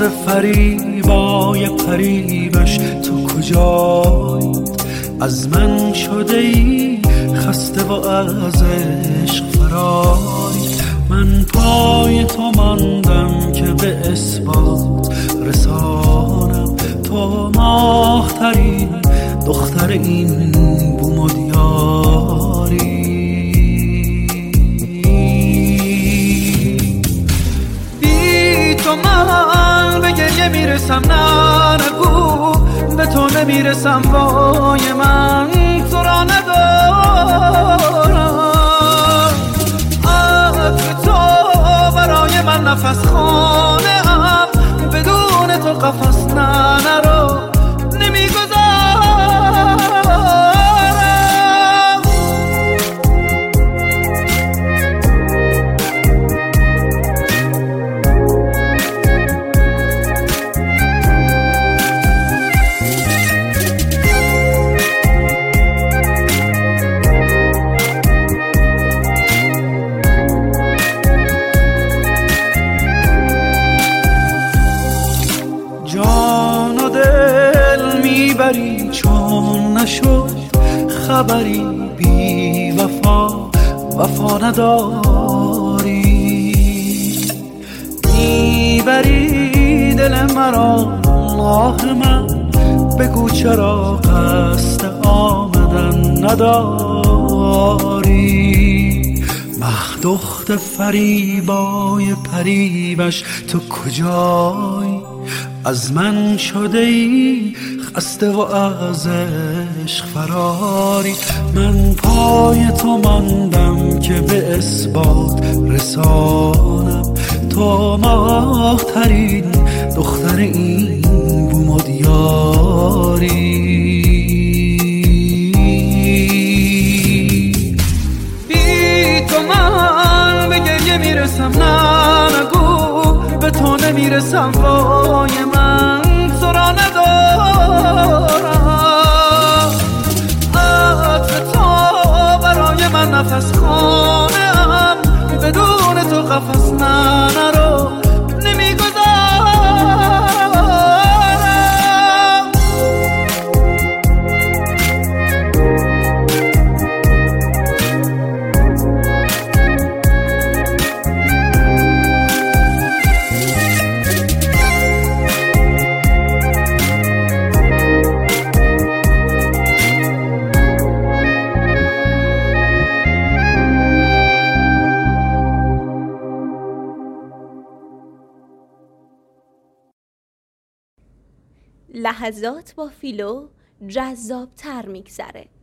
فریبای قریبش تو کجایی؟ از من شده ای خسته و از عشق فراری. من پای تو ماندم که به اثبات رسانم، تو ماه‌ترین دختر این بوم و دیاری. بی تو من به گریه میرسم، نه نگو به تو نمیرسم، وای من تو را ندارم. عطر تو برای من نفس خانه ام، بدون تو قفس نرو نمیگذارم. جان و دل میبری چون نشد خبری، بی وفا نداری. میبری دل مرا آه من، بگو چرا قصد آمدن نداری. مه دخت فریبای پریبش تو کجایی؟ از من شده ای خسته و از عشق فراری. من پای تو ماندم که به اثبات رسانم، تو ماه‌ترین دختر این بوم و دیاری. بی تو من به گریه میرسم، نه نگو به تو نمیرسم، وای من تو را ندارم. عطر تو برای من نفس خانه ام، بدون تو قفس نرو نمیگذارم. لحظات با فیلو جذاب‌تر میگذره.